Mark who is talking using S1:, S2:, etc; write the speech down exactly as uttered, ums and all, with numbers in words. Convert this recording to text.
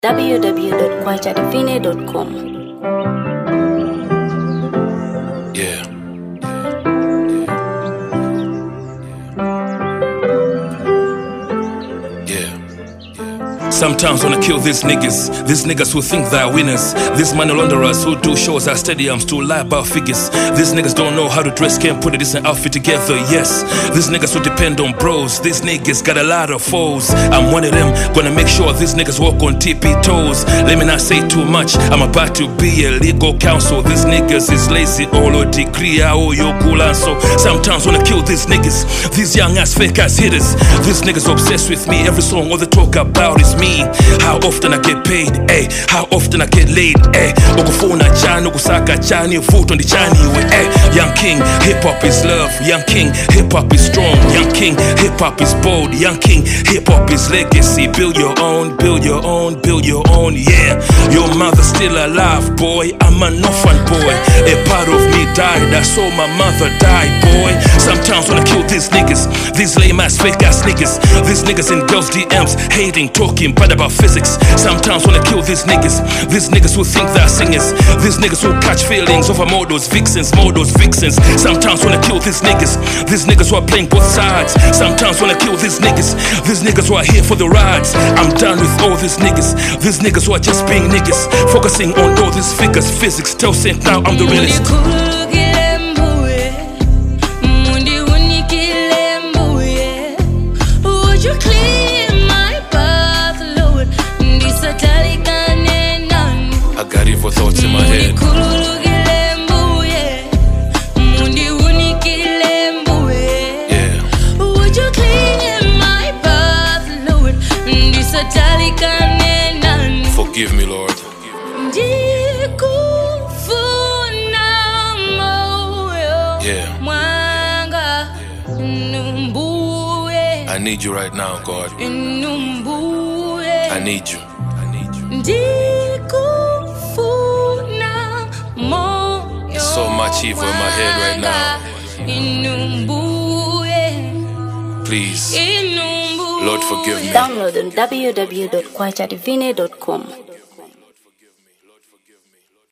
S1: w w w dot kwacha divine dot com.
S2: Yeah. Sometimes wanna kill these niggas, these niggas who think they're winners, these money launderers who do shows at stadiums to lie about figures. These niggas don't know how to dress, can't put a decent outfit together, yes. These niggas who depend on bros, these niggas got a lot of foes. I'm one of them, gonna make sure these niggas walk on tippy toes. Let me not say too much, I'm about to be a legal counsel. These niggas is lazy, all or degree, oh yo so. Sometimes wanna kill these niggas, these young ass fake ass hitters. These niggas obsessed with me, every song all they talk about is me. How often I get paid, eh? How often I get laid, eh? Okufuna chani, okusaka chani, vote on the chani, eh? Young king, hip hop is love. Young king, hip hop is strong. Young king, hip hop is bold. Young king, hip hop is legacy. Build your own, build your own, build your own, yeah. Your mother's still alive, boy. I'm an orphan boy. A part of me died, I saw my mother die, boy. Sometimes wanna kill these niggas, these lame ass fake ass niggas. These niggas in girls' D Ms, hating, talking bad about physics. Sometimes wanna kill these niggas, these niggas who think they're singers. These niggas who catch feelings over models, vixens, models, vixens. Sometimes wanna kill these niggas, these niggas who are playing both sides. Sometimes wanna kill these niggas, these niggas who are here for the rides. I'm done with all these niggas, these niggas who are just being niggas, focusing on all these figures, physics. Tell Saint now I'm the realest. I got evil thoughts in my head. Yeah.
S3: Would you clean my path, Lord?
S2: Forgive me, Lord. Yeah. I need you right now, God. I need you. I need you. So much evil in my head right now. Please, Lord, forgive me.
S1: Download on w w w dot kwacha divine dot com.